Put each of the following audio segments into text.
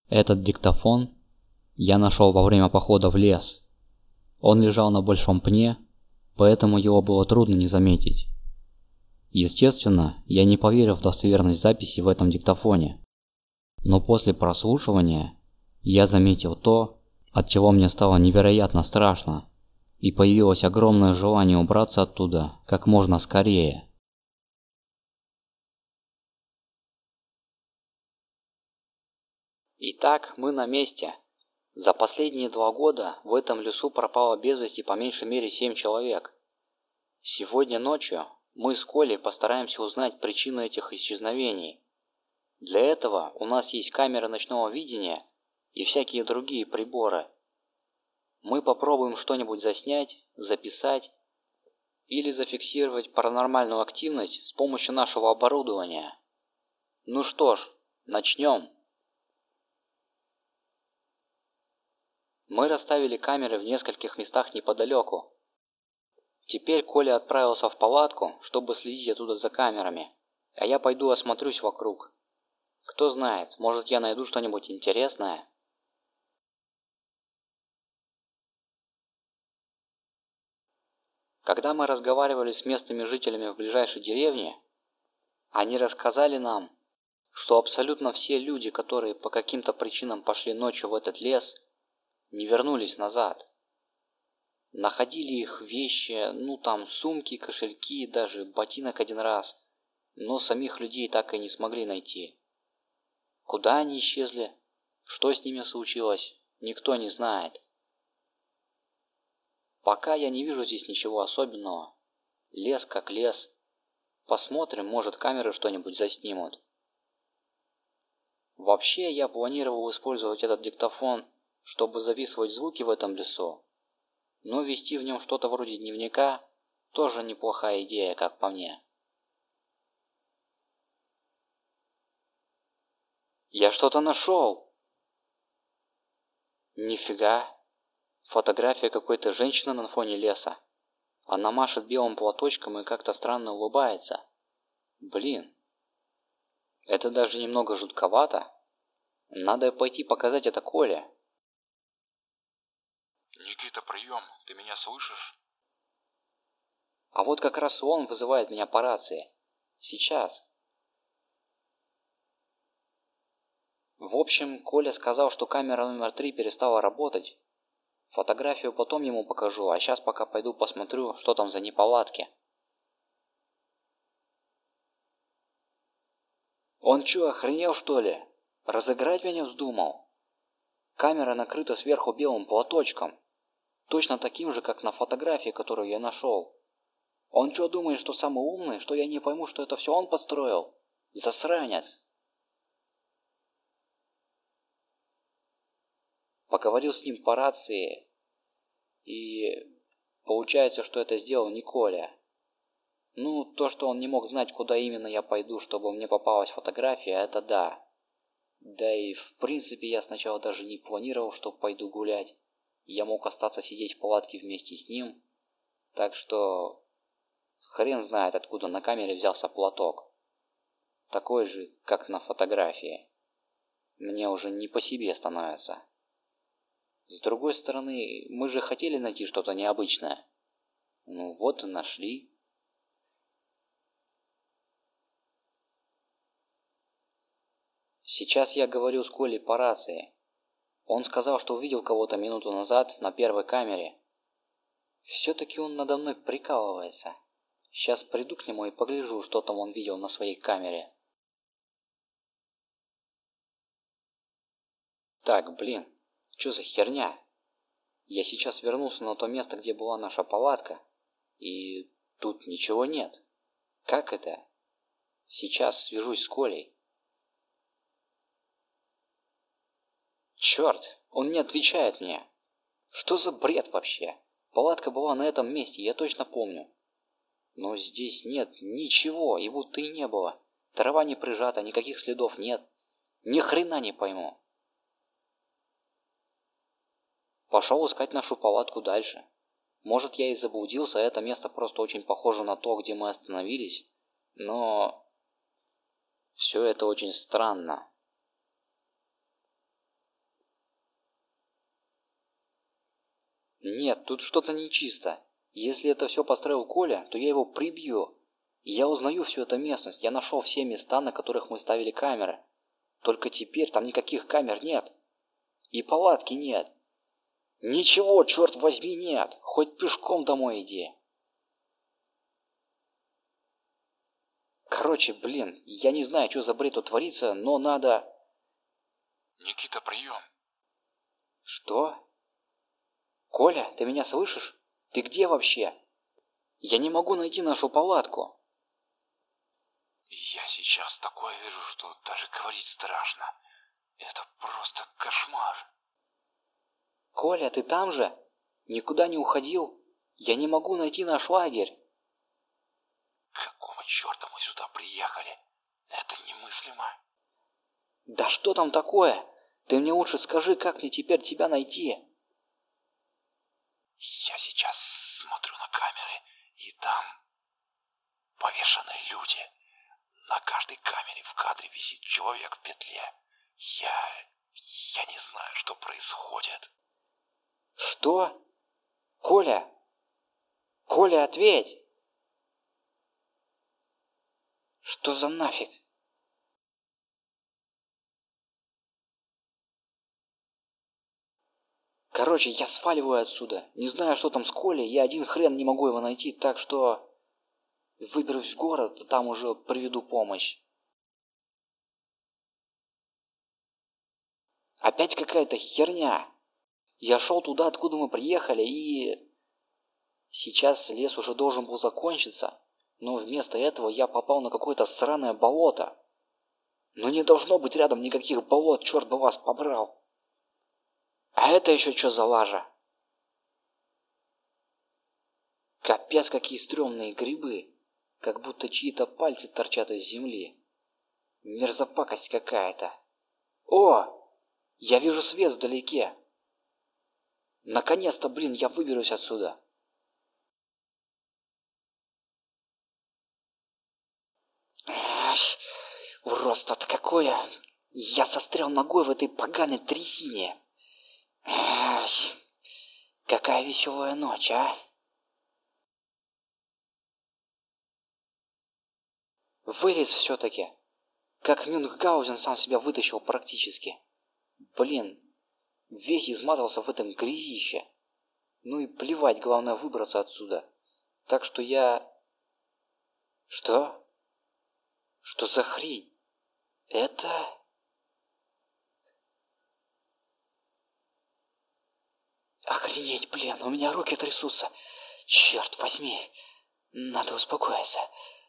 Этот диктофон я нашел во время похода в лес. Он лежал на большом пне, поэтому его было трудно не заметить. Естественно, я не поверил в достоверность записи в этом диктофоне. Но после прослушивания я заметил то, от чего мне стало невероятно страшно, и появилось огромное желание убраться оттуда как можно скорее. Итак, мы на месте. За последние 2 года в этом лесу пропало без вести по меньшей мере 7 человек. Сегодня ночью мы с Колей постараемся узнать причину этих исчезновений. Для этого у нас есть камеры ночного видения и всякие другие приборы. Мы попробуем что-нибудь заснять, записать или зафиксировать паранормальную активность с помощью нашего оборудования. Ну что ж, начнем. Мы расставили камеры в нескольких местах неподалеку. Теперь Коля отправился в палатку, чтобы следить оттуда за камерами, а я пойду осмотрюсь вокруг. Кто знает, может я найду что-нибудь интересное. Когда мы разговаривали с местными жителями в ближайшей деревне, они рассказали нам, что абсолютно все люди, которые по каким-то причинам пошли ночью в этот лес, не вернулись назад. Находили их вещи, сумки, кошельки, даже ботинок один раз, но самих людей так и не смогли найти. Куда они исчезли, что с ними случилось, никто не знает. Пока я не вижу здесь ничего особенного. Лес как лес. Посмотрим, может камеры что-нибудь заснимут. Вообще я планировал использовать этот диктофон, чтобы записывать звуки в этом лесу. Но вести в нем что-то вроде дневника тоже неплохая идея, как по мне. Я что-то нашел! Нифига! Фотография какой-то женщины на фоне леса. Она машет белым платочком и как-то странно улыбается. Блин. Это даже немного жутковато. Надо пойти показать это Коле. Никита, прием, ты меня слышишь? А вот как раз он вызывает меня по рации. Сейчас. В общем, Коля сказал, что камера номер 3 перестала работать. Фотографию потом ему покажу, а сейчас пока пойду посмотрю, что там за неполадки. Он чё, охренел что ли? Разыграть меня вздумал? Камера накрыта сверху белым платочком. Точно таким же, как на фотографии, которую я нашел. Он чё думает, что самый умный, что я не пойму, что это все он подстроил? Засранец. Поговорил с ним по рации, и получается, что это сделал не Коля. То, что он не мог знать, куда именно я пойду, чтобы мне попалась фотография, это да. Да и в принципе я сначала даже не планировал, что пойду гулять. Я мог остаться сидеть в палатке вместе с ним. Так что хрен знает, откуда на камере взялся платок. Такой же, как на фотографии. Мне уже не по себе становится. С другой стороны, мы же хотели найти что-то необычное. Ну вот и нашли. Сейчас я говорю с Колей по рации. Он сказал, что увидел кого-то минуту назад на первой камере. Все-таки он надо мной прикалывается. Сейчас приду к нему и погляжу, что там он видел на своей камере. Так, блин, что за херня? Я сейчас вернулся на то место, где была наша палатка, и тут ничего нет. Как это? Сейчас свяжусь с Колей. Черт, он не отвечает мне. Что за бред вообще? Палатка была на этом месте, я точно помню. Но здесь нет ничего, и будто и не было. Трава не прижата, никаких следов нет. Ни хрена не пойму. Пошел искать нашу палатку дальше. Может, я и заблудился, а это место просто очень похоже на то, где мы остановились. Но все это очень странно. Нет, тут что-то нечисто. Если это все построил Коля, то я его прибью. И я узнаю всю эту местность. Я нашел все места, на которых мы ставили камеры. Только теперь там никаких камер нет. И палатки нет. Ничего, черт возьми, нет. Хоть пешком домой иди. Короче, блин, я не знаю, что за бред тут творится, но надо... Никита, прием. Что? Коля, ты меня слышишь? Ты где вообще? Я не могу найти нашу палатку. Я сейчас такое вижу, что даже говорить страшно. Это просто кошмар. Коля, ты там же? Никуда не уходил? Я не могу найти наш лагерь. Какого черта мы сюда приехали? Это немыслимо. Да что там такое? Ты мне лучше скажи, как мне теперь тебя найти? Я сейчас смотрю на камеры, и там повешенные люди. На каждой камере в кадре висит человек в петле. Я не знаю, что происходит. Что? Коля? Коля, ответь! Что за нафиг? Короче, я сваливаю отсюда. Не знаю, что там с Колей, я один хрен не могу его найти, так что... Выберусь в город, а там уже приведу помощь. Опять какая-то херня. Я шел туда, откуда мы приехали, и... Сейчас лес уже должен был закончиться, но вместо этого я попал на какое-то сраное болото. Но не должно быть рядом никаких болот, черт бы вас побрал. А это еще что за лажа? Капец, какие стрёмные грибы. Как будто чьи-то пальцы торчат из земли. Мерзопакость какая-то. О! Я вижу свет вдалеке. Наконец-то, блин, я выберусь отсюда. Эх, уродство-то какое. Я застрял ногой в этой поганой трясине. Эх, какая веселая ночь, а? Вылез все-таки. Как Мюнхгаузен сам себя вытащил практически. Блин, весь измазался в этом грязище. Ну и плевать, главное выбраться отсюда. Так что я... Что? Что за хрень? Это... Охренеть, блин, у меня руки трясутся. Черт возьми. Надо успокоиться.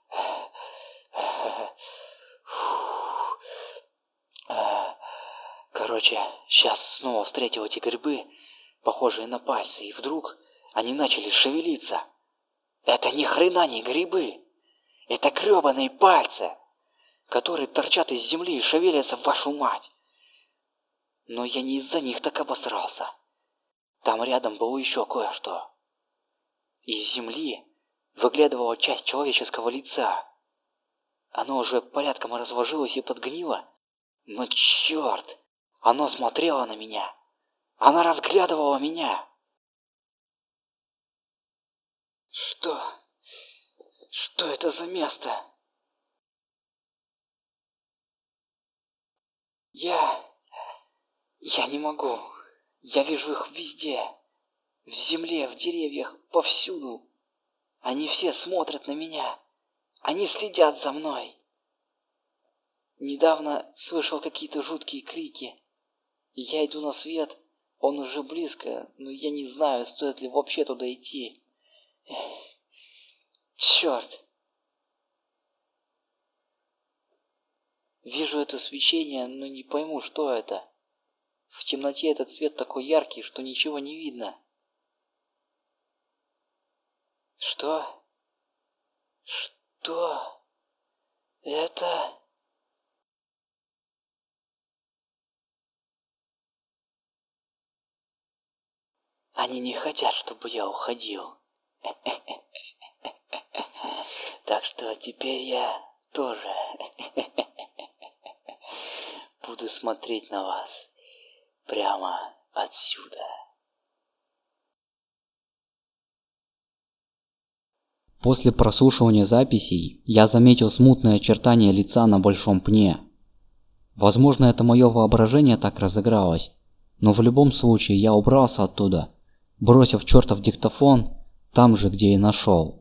Короче, сейчас снова встретил эти грибы, похожие на пальцы, и вдруг они начали шевелиться. Это ни хрена не грибы. Это гребаные пальцы, которые торчат из земли и шевелятся в вашу мать. Но я не из-за них так обосрался. Там рядом было еще кое-что. Из земли выглядывала часть человеческого лица. Оно уже порядком разложилось и подгнило. Но черт, оно смотрело на меня. Она разглядывала меня. Что? Что это за место? Я не могу. Я вижу их везде. В земле, в деревьях, повсюду. Они все смотрят на меня. Они следят за мной. Недавно слышал какие-то жуткие крики. Я иду на свет, он уже близко, но я не знаю, стоит ли вообще туда идти. Черт! Вижу это свечение, но не пойму, что это. В темноте этот свет такой яркий, что ничего не видно. Что? Что? Это... Они не хотят, чтобы я уходил. Так что теперь я тоже буду смотреть на вас прямо отсюда. После прослушивания записей я заметил смутное очертание лица на большом пне. Возможно, это мое воображение так разыгралось, но в любом случае я убрался оттуда, бросив чертов диктофон там же, где и нашел.